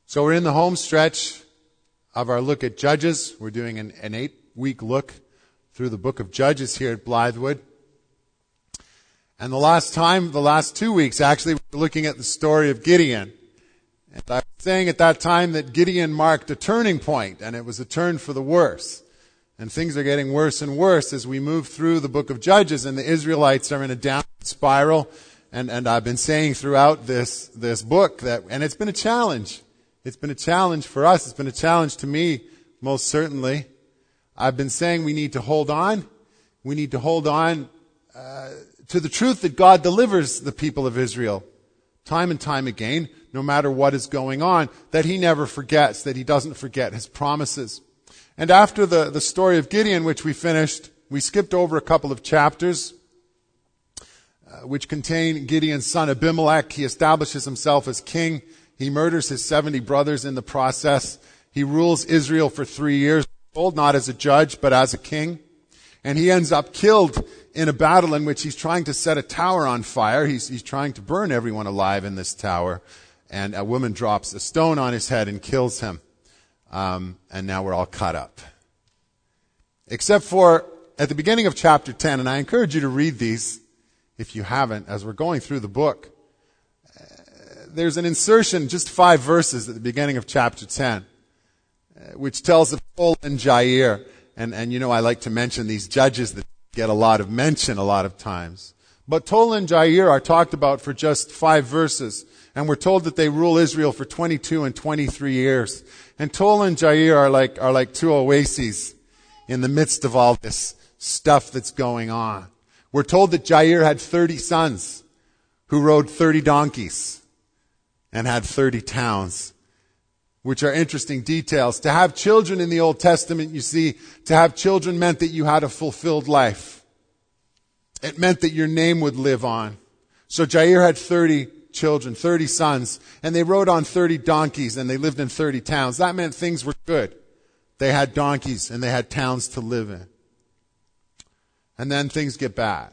So we're in the home stretch of our look at Judges. We're doing an 8-week look through the book of Judges here at Blythewood. And the last 2 weeks, actually, we're looking at the story of Gideon. And I was saying at that time that Gideon marked a turning point, and it was a turn for the worse. And things are getting worse and worse as we move through the book of Judges, and the Israelites are in a downward spiral. And I've been saying throughout this book and it's been a challenge. It's been a challenge for us. It's been a challenge to me, most certainly. I've been saying we need to hold on. We need to hold on to the truth that God delivers the people of Israel time and time again, no matter what is going on, that He never forgets, that He doesn't forget His promises. And after the story of Gideon, which we finished, we skipped over a couple of chapters which contain Gideon's son Abimelech. He establishes himself as king. He murders his 70 brothers in the process. He rules Israel for 3 years, not as a judge, but as a king. And he ends up killed in a battle in which he's trying to set a tower on fire. He's trying to burn everyone alive in this tower. And a woman drops a stone on his head and kills him. And now we're all caught up. Except for at the beginning of chapter 10, and I encourage you to read these if you haven't, as we're going through the book. There's an insertion, just 5 verses at the beginning of chapter 10, which tells of Tola and Jair. And you know, I like to mention these judges that get a lot of mention a lot of times. But Tola and Jair are talked about for just 5 verses. And we're told that they rule Israel for 22 and 23 years. And Tola and Jair are like 2 oases in the midst of all this stuff that's going on. We're told that Jair had 30 sons who rode 30 donkeys and had 30 towns, which are interesting details. To have children in the Old Testament, you see, to have children meant that you had a fulfilled life. It meant that your name would live on. So Jair had 30 children, 30 sons, and they rode on 30 donkeys, and they lived in 30 towns. That meant things were good. They had donkeys, and they had towns to live in. And then things get bad.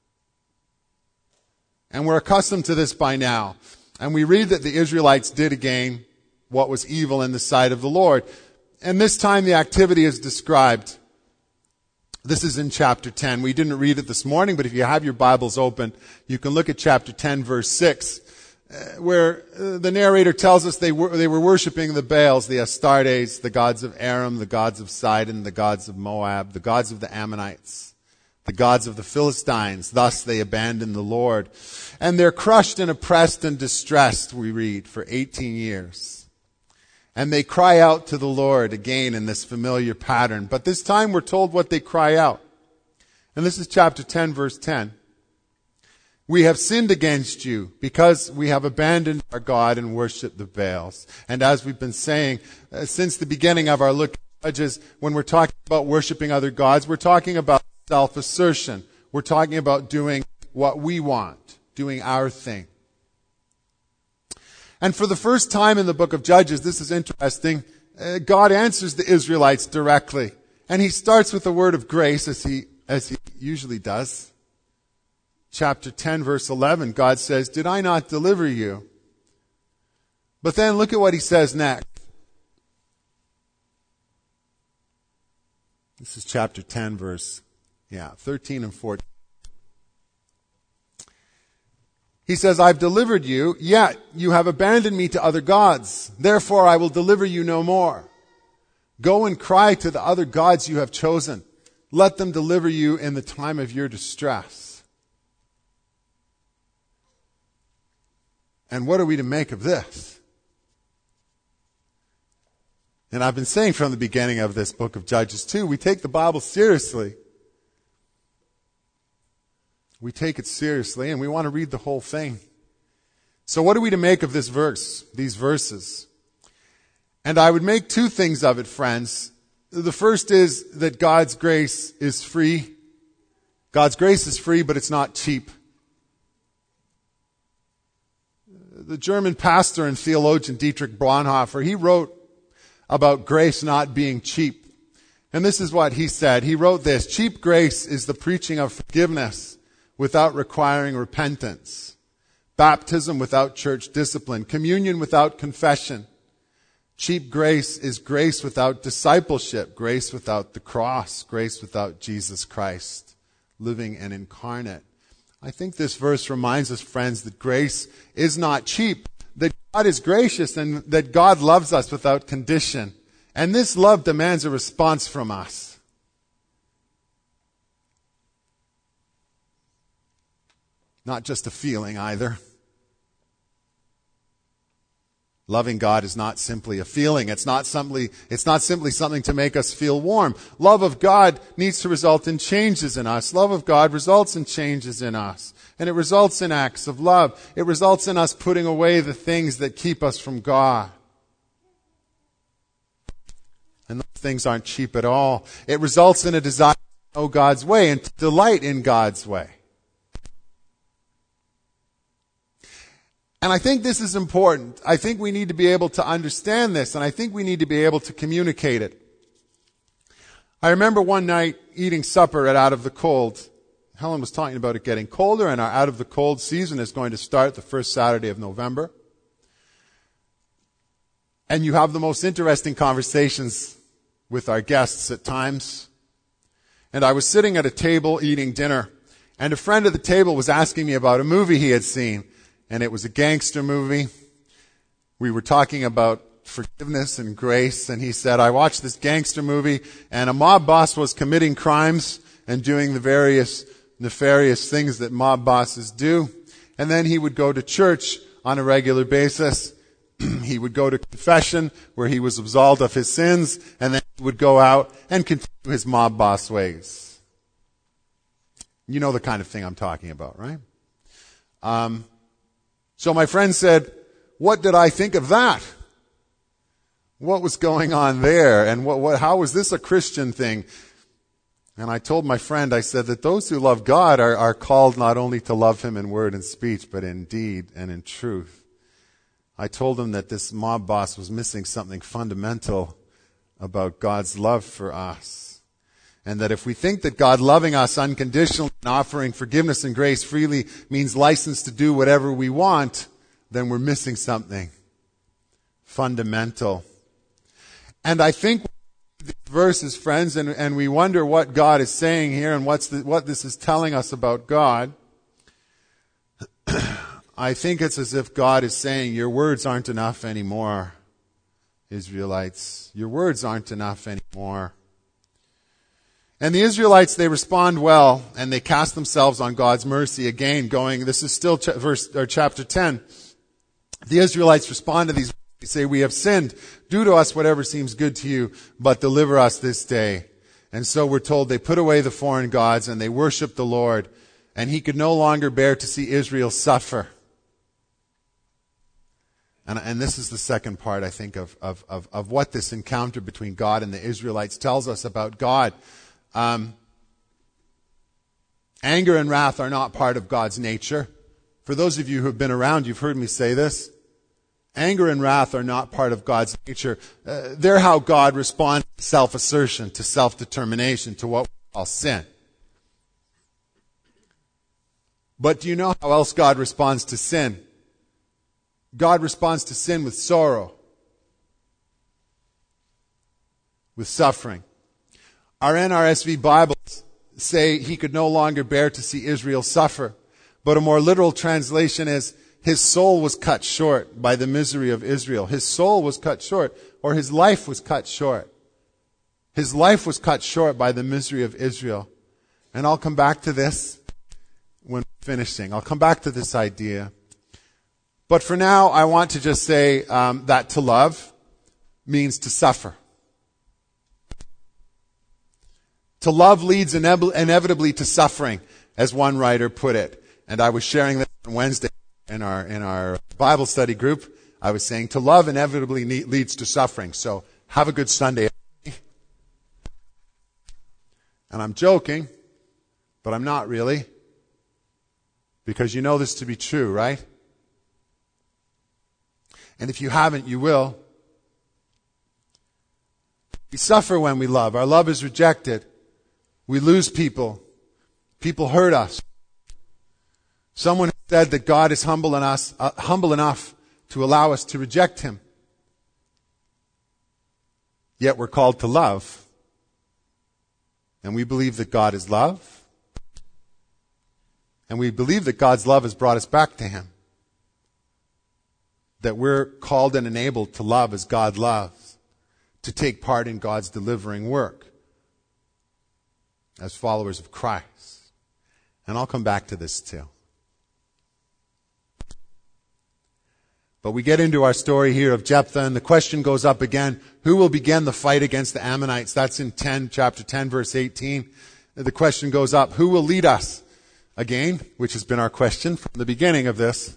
And we're accustomed to this by now. And we read that the Israelites did again what was evil in the sight of the Lord. And this time the activity is described. This is in chapter 10. We didn't read it this morning, but if you have your Bibles open, you can look at chapter 10, verse 6, where the narrator tells us they were worshiping the Baals, the Astartes, the gods of Aram, the gods of Sidon, the gods of Moab, the gods of the Ammonites, the gods of the Philistines. Thus they abandoned the Lord. And they're crushed and oppressed and distressed, we read, for 18 years. And they cry out to the Lord again in this familiar pattern. But this time we're told what they cry out. And this is chapter 10, verse 10. We have sinned against you because we have abandoned our God and worshipped the Baals. And as we've been saying since the beginning of our look at Judges, when we're talking about worshiping other gods, we're talking about self-assertion. We're talking about doing what we want, doing our thing. And for the first time in the book of Judges, this is interesting, God answers the Israelites directly. And He starts with a word of grace, as he usually does. Chapter 10, verse 11, God says, "Did I not deliver you?" But then look at what He says next. This is chapter 10, verse 13 and 14. He says, "I've delivered you, yet you have abandoned me to other gods. Therefore I will deliver you no more. Go and cry to the other gods you have chosen. Let them deliver you in the time of your distress." And what are we to make of this? And I've been saying from the beginning of this book of Judges too, we take the Bible seriously. We take it seriously and we want to read the whole thing. So what are we to make of this verse, these verses? And I would make 2 things of it, friends. The first is that God's grace is free. God's grace is free, but it's not cheap. The German pastor and theologian Dietrich Bonhoeffer, he wrote about grace not being cheap. And this is what he said. He wrote this: "Cheap grace is the preaching of forgiveness without requiring repentance, baptism without church discipline, communion without confession, Cheap grace is grace without discipleship, grace without the cross, grace without Jesus Christ, living and incarnate. I think this verse reminds us, friends, that grace is not cheap, that God is gracious and that God loves us without condition. And this love demands a response from us. Not just a feeling either. Loving God is not simply a feeling. It's not simply something to make us feel warm. Love of God needs to result in changes in us. Love of God results in changes in us. And it results in acts of love. It results in us putting away the things that keep us from God. And those things aren't cheap at all. It results in a desire to know God's way and to delight in God's way. And I think this is important. I think we need to be able to understand this, and I think we need to be able to communicate it. I remember one night eating supper at Out of the Cold. Helen was talking about it getting colder, and our Out of the Cold season is going to start the first Saturday of November. And you have the most interesting conversations with our guests at times. And I was sitting at a table eating dinner, and a friend at the table was asking me about a movie he had seen. And it was a gangster movie. We were talking about forgiveness and grace. And he said, I watched this gangster movie and a mob boss was committing crimes and doing the various nefarious things that mob bosses do. And then he would go to church on a regular basis. He would go to confession where he was absolved of his sins. And then he would go out and continue his mob boss ways. You know the kind of thing I'm talking about, right? So my friend said, what did I think of that? What was going on there? And how was this a Christian thing? And I told my friend, I said that those who love God are called not only to love Him in word and speech, but in deed and in truth. I told him that this mob boss was missing something fundamental about God's love for us. And that if we think that God loving us unconditionally and offering forgiveness and grace freely means license to do whatever we want, then we're missing something fundamental. And I think these verses, friends, and we wonder what God is saying here and what this is telling us about God. I think it's as if God is saying, your words aren't enough anymore, Israelites. Your words aren't enough anymore. And the Israelites, they respond well, and they cast themselves on God's mercy again, this is still chapter 10. The Israelites respond to these, they say, we have sinned. Do to us whatever seems good to you, but deliver us this day. And so we're told they put away the foreign gods, and they worship the Lord, and He could no longer bear to see Israel suffer. And this is the second part, I think, of what this encounter between God and the Israelites tells us about God. Anger and wrath are not part of God's nature. For those of you who have been around, you've heard me say this. Anger and wrath are not part of God's nature. They're how God responds to self-assertion, to self-determination, to what we call sin. But do you know how else God responds to sin? God responds to sin with sorrow, with suffering. Our NRSV Bibles say He could no longer bear to see Israel suffer. But a more literal translation is, His soul was cut short by the misery of Israel. His soul was cut short, or His life was cut short. His life was cut short by the misery of Israel. And I'll come back to this when finishing. I'll come back to this idea. But for now, I want to just say that to love means to suffer. To love leads inevitably to suffering, as one writer put it. And I was sharing this on Wednesday in our Bible study group. I was saying to love inevitably leads to suffering. So have a good Sunday. And I'm joking, but I'm not really. Because you know this to be true, right? And if you haven't, you will. We suffer when we love. Our love is rejected. We lose people. People hurt us. Someone said that God is humble enough to allow us to reject Him. Yet we're called to love. And we believe that God is love. And we believe that God's love has brought us back to Him. That we're called and enabled to love as God loves. To take part in God's delivering work. As followers of Christ. And I'll come back to this too. But we get into our story here of Jephthah, and the question goes up again, who will begin the fight against the Ammonites? That's in chapter 10, verse 18. The question goes up, who will lead us? Again, which has been our question from the beginning of this.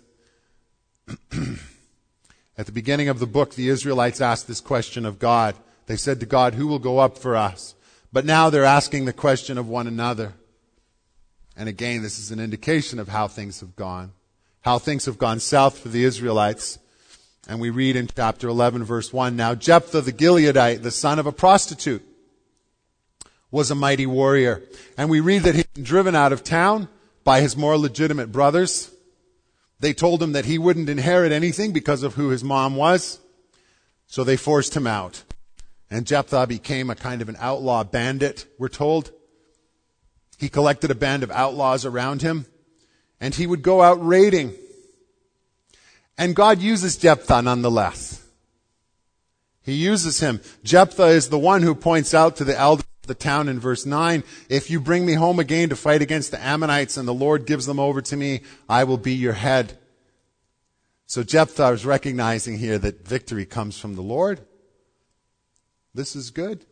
At the beginning of the book, the Israelites asked this question of God. They said to God, who will go up for us? But now they're asking the question of one another. And again, this is an indication of how things have gone. How things have gone south for the Israelites. And we read in chapter 11, verse 1, now Jephthah the Gileadite, the son of a prostitute, was a mighty warrior. And we read that he'd been driven out of town by his more legitimate brothers. They told him that he wouldn't inherit anything because of who his mom was. So they forced him out. And Jephthah became a kind of an outlaw bandit, we're told. He collected a band of outlaws around him. And he would go out raiding. And God uses Jephthah nonetheless. He uses him. Jephthah is the one who points out to the elders of the town in verse 9, if you bring me home again to fight against the Ammonites and the Lord gives them over to me, I will be your head. So Jephthah is recognizing here that victory comes from the Lord. This is good.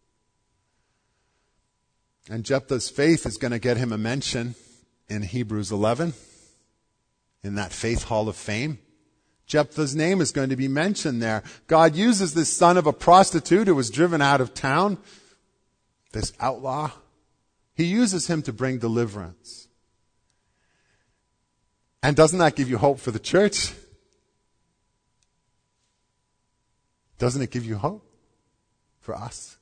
And Jephthah's faith is going to get him a mention in Hebrews 11, in that faith hall of fame. Jephthah's name is going to be mentioned there. God uses this son of a prostitute who was driven out of town, this outlaw. He uses him to bring deliverance. And doesn't that give you hope for the church? Doesn't it give you hope for us?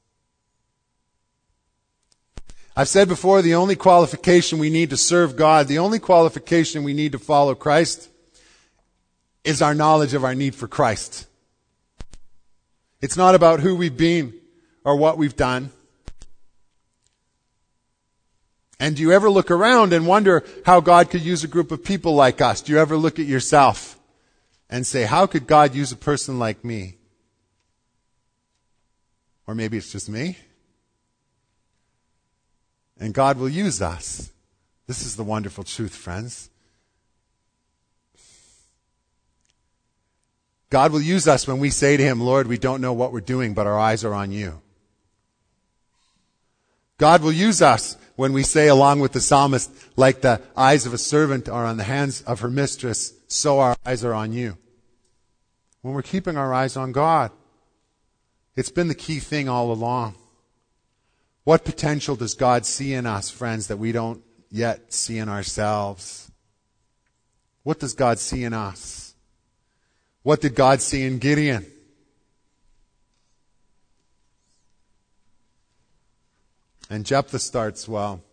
I've said before, the only qualification we need to serve God, the only qualification we need to follow Christ is our knowledge of our need for Christ. It's not about who we've been or what we've done. And do you ever look around and wonder how God could use a group of people like us? Do you ever look at yourself and say, how could God use a person like me? Or maybe it's just me. And God will use us. This is the wonderful truth, friends. God will use us when we say to Him, Lord, we don't know what we're doing, but our eyes are on you. God will use us when we say, along with the psalmist, like the eyes of a servant are on the hands of her mistress, so our eyes are on you. When we're keeping our eyes on God. It's been the key thing all along. What potential does God see in us, friends, that we don't yet see in ourselves? What does God see in us? What did God see in Gideon? And Jephthah starts well.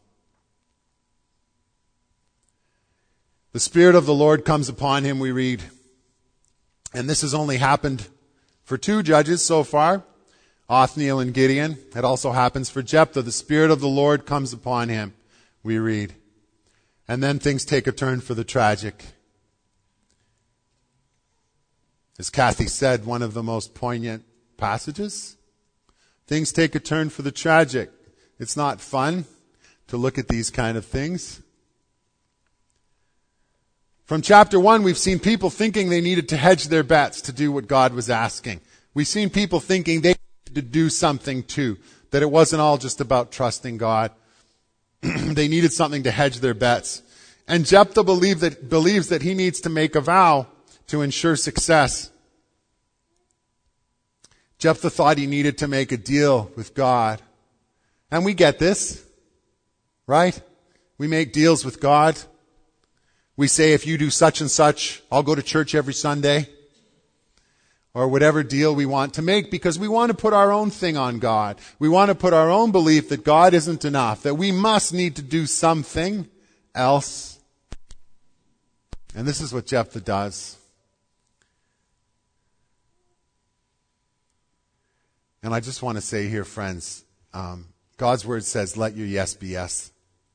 The Spirit of the Lord comes upon him, we read. And this has only happened for two judges so far, Othniel and Gideon. It also happens for Jephthah. The Spirit of the Lord comes upon him, we read. And then things take a turn for the tragic. As Kathy said, one of the most poignant passages. Things take a turn for the tragic. It's not fun to look at these kind of things. From chapter 1, we've seen people thinking they needed to hedge their bets to do what God was asking. We've seen people thinking they needed to do something too, that it wasn't all just about trusting God. They needed something to hedge their bets. And Jephthah believes that he needs to make a vow to ensure success. Jephthah thought he needed to make a deal with God. And we get this, right? We make deals with God. We say, if you do such and such, I'll go to church every Sunday. Or whatever deal we want to make, because we want to put our own thing on God. We want to put our own belief that God isn't enough, that we must need to do something else. And this is what Jephthah does. And I just want to say here, friends, God's word says, let your yes be yes.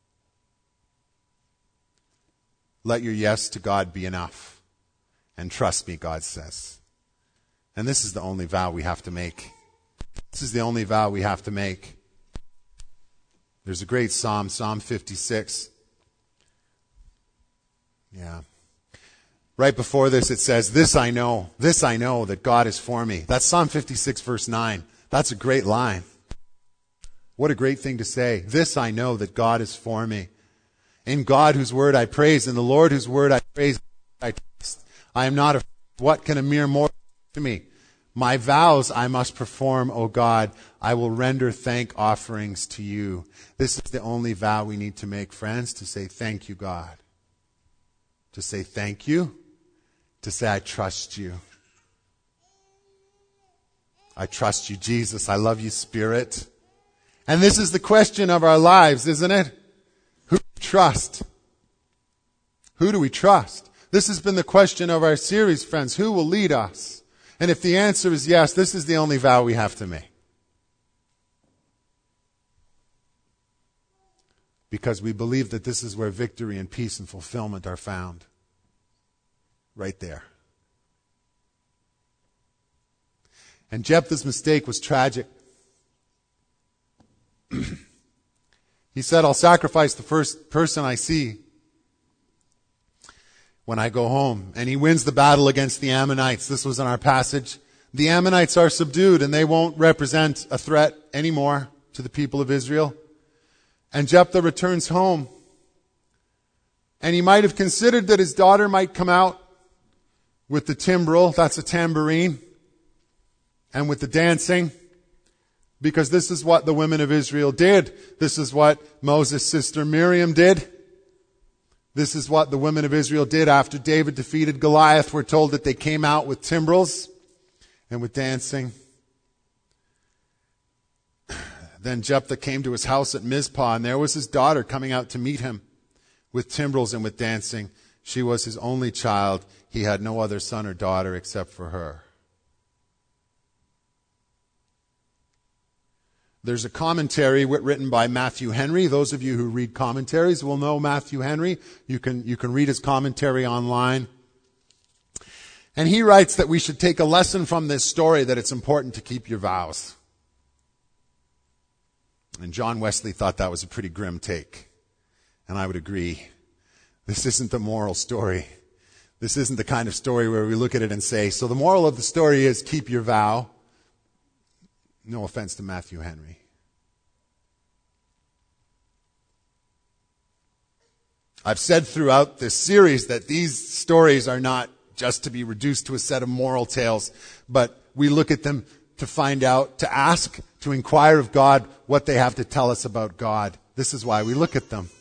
Let your yes to God be enough. And trust me, God says. And this is the only vow we have to make. This is the only vow we have to make. There's a great psalm, Psalm 56. Yeah. Right before this it says, this I know that God is for me. That's Psalm 56 verse 9. That's a great line. What a great thing to say. This I know that God is for me. In God whose word I praise, in the Lord whose word I praise, I trust. I am not afraid. What can a mere mortal do to me? My vows I must perform, O God. I will render thank offerings to you. This is the only vow we need to make, friends, to say thank you, God. To say thank you. To say I trust you. I trust you, Jesus. I love you, Spirit. And this is the question of our lives, isn't it? Who do we trust? Who do we trust? This has been the question of our series, friends. Who will lead us? And if the answer is yes, this is the only vow we have to make. Because we believe that this is where victory and peace and fulfillment are found. Right there. And Jephthah's mistake was tragic. He said, I'll sacrifice the first person I see when I go home. And he wins the battle against the Ammonites. This was in our passage. The Ammonites are subdued and they won't represent a threat anymore to the people of Israel. And Jephthah returns home. And he might have considered that his daughter might come out with the timbrel, that's a tambourine, and with the dancing, because this is what the women of Israel did. This is what Moses' sister Miriam did. This is what the women of Israel did after David defeated Goliath. We're told that they came out with timbrels and with dancing. Then Jephthah came to his house at Mizpah, and there was his daughter coming out to meet him with timbrels and with dancing. She was his only child. He had no other son or daughter except for her. There's a commentary written by Matthew Henry. Those of you who read commentaries will know Matthew Henry. You can read his commentary online. And he writes that we should take a lesson from this story, that it's important to keep your vows. And John Wesley thought that was a pretty grim take. And I would agree. This isn't the moral story. This isn't the kind of story where we look at it and say, so the moral of the story is keep your vow. No offense to Matthew Henry. I've said throughout this series that these stories are not just to be reduced to a set of moral tales, but we look at them to find out, to ask, to inquire of God what they have to tell us about God. This is why we look at them.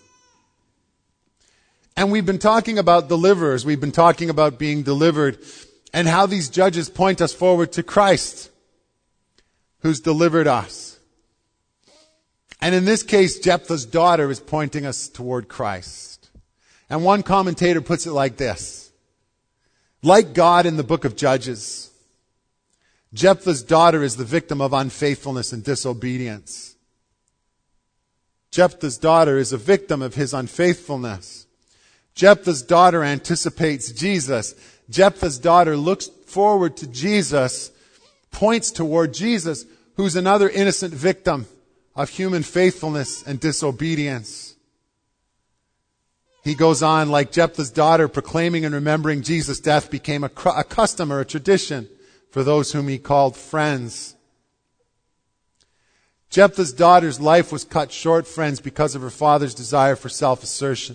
And we've been talking about deliverers. We've been talking about being delivered and how these judges point us forward to Christ, who's delivered us. And in this case, Jephthah's daughter is pointing us toward Christ. And one commentator puts it like this. Like God in the book of Judges, Jephthah's daughter is the victim of unfaithfulness and disobedience. Jephthah's daughter is a victim of his unfaithfulness. Jephthah's daughter anticipates Jesus. Jephthah's daughter looks forward to Jesus, points toward Jesus, who's another innocent victim of human faithfulness and disobedience. He goes on, like Jephthah's daughter, proclaiming and remembering Jesus' death became a custom or a tradition for those whom he called friends. Jephthah's daughter's life was cut short, friends, because of her father's desire for self-assertion.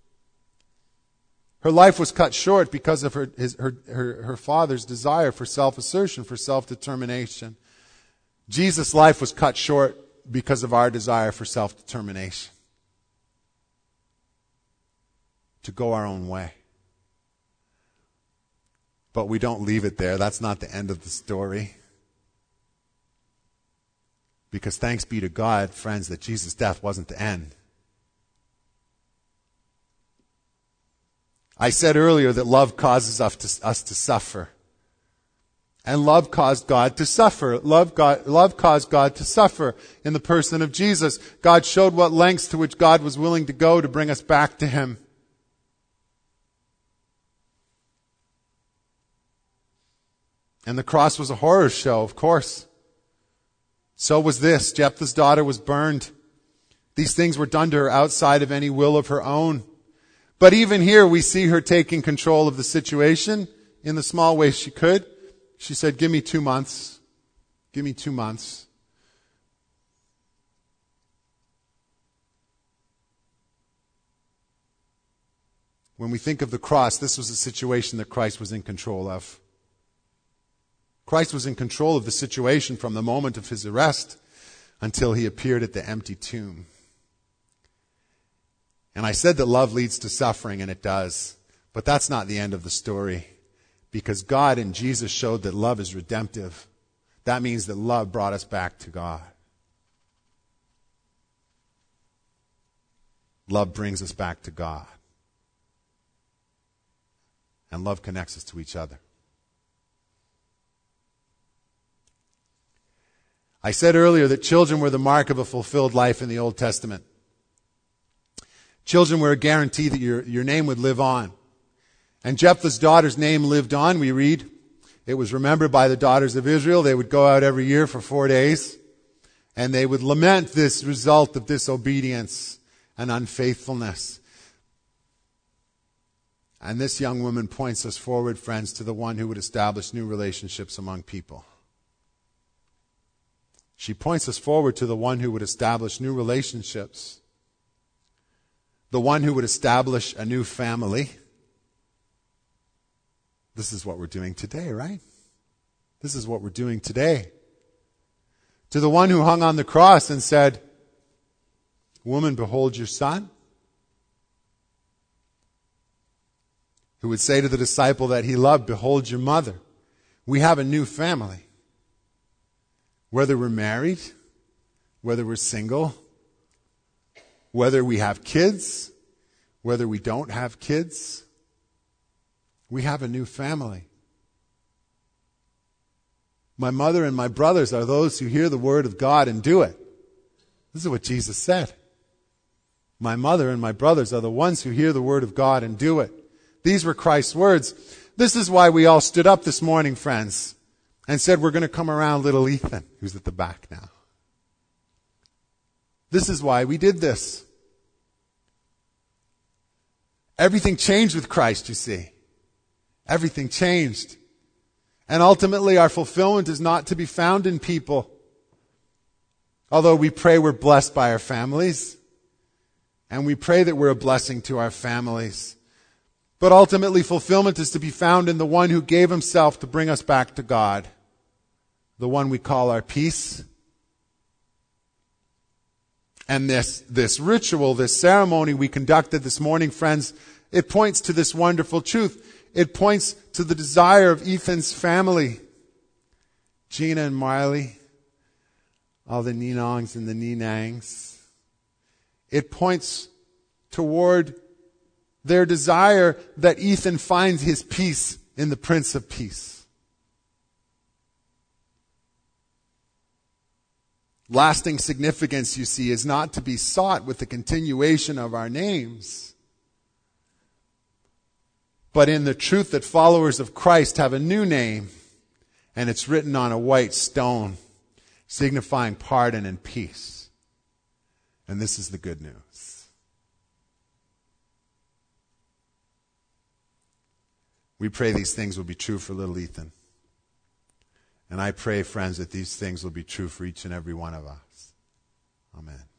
Her life was cut short because of her father's desire for self-assertion, for self-determination. Jesus' life was cut short because of our desire for self-determination. To go our own way. But we don't leave it there. That's not the end of the story. Because thanks be to God, friends, that Jesus' death wasn't the end. I said earlier that love causes us to suffer. And love caused God to suffer. Love caused God to suffer in the person of Jesus. God showed what lengths to which God was willing to go to bring us back to Him. And the cross was a horror show, of course. So was this. Jephthah's daughter was burned. These things were done to her outside of any will of her own. But even here we see her taking control of the situation in the small way she could. She said, give me 2 months. Give me 2 months. When we think of the cross, this was a situation that Christ was in control of. Christ was in control of the situation from the moment of His arrest until He appeared at the empty tomb. And I said that love leads to suffering, and it does. But that's not the end of the story. Because God and Jesus showed that love is redemptive. That means that love brought us back to God. Love brings us back to God. And love connects us to each other. I said earlier that children were the mark of a fulfilled life in the Old Testament. Children were a guarantee that your name would live on. And Jephthah's daughter's name lived on, we read. It was remembered by the daughters of Israel. They would go out every year for 4 days, and they would lament this result of disobedience and unfaithfulness. And this young woman points us forward, friends, to the one who would establish new relationships among people. She points us forward to the one who would establish new relationships. The one who would establish a new family. This is what we're doing today, right? This is what we're doing today. To the one who hung on the cross and said, woman, behold your son. Who would say to the disciple that he loved, behold your mother. We have a new family. Whether we're married, whether we're single, whether we have kids, whether we don't have kids, we have a new family. My mother and my brothers are those who hear the word of God and do it. This is what Jesus said. My mother and my brothers are the ones who hear the word of God and do it. These were Christ's words. This is why we all stood up this morning, friends, and said we're going to come around little Ethan, who's at the back now. This is why we did this. Everything changed with Christ, you see. Everything changed. And ultimately our fulfillment is not to be found in people. Although we pray we're blessed by our families. And we pray that we're a blessing to our families. But ultimately fulfillment is to be found in the one who gave himself to bring us back to God. The one we call our peace. And this ritual, this ceremony we conducted this morning, friends, it points to this wonderful truth. It points to the desire of Ethan's family. Gina and Marley, all the Ninongs and the Ninangs. It points toward their desire that Ethan finds his peace in the Prince of Peace. Lasting significance, you see, is not to be sought with the continuation of our names, but in the truth that followers of Christ have a new name, and it's written on a white stone, signifying pardon and peace. And this is the good news. We pray these things will be true for little Ethan. And I pray, friends, that these things will be true for each and every one of us. Amen.